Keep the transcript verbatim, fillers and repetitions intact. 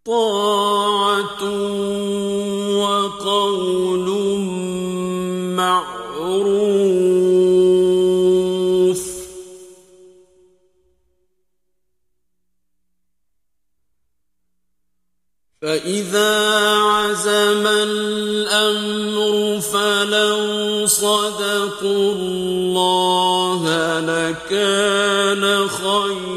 طَاعَةٌ وَقَوْلٌ مَّعْرُوفٌ ۚ فَإِذَا عَزَمَ الْأَمْرُ فَلَوْ صَدَقُوا اللَّهَ لَكَانَ خَيْرًا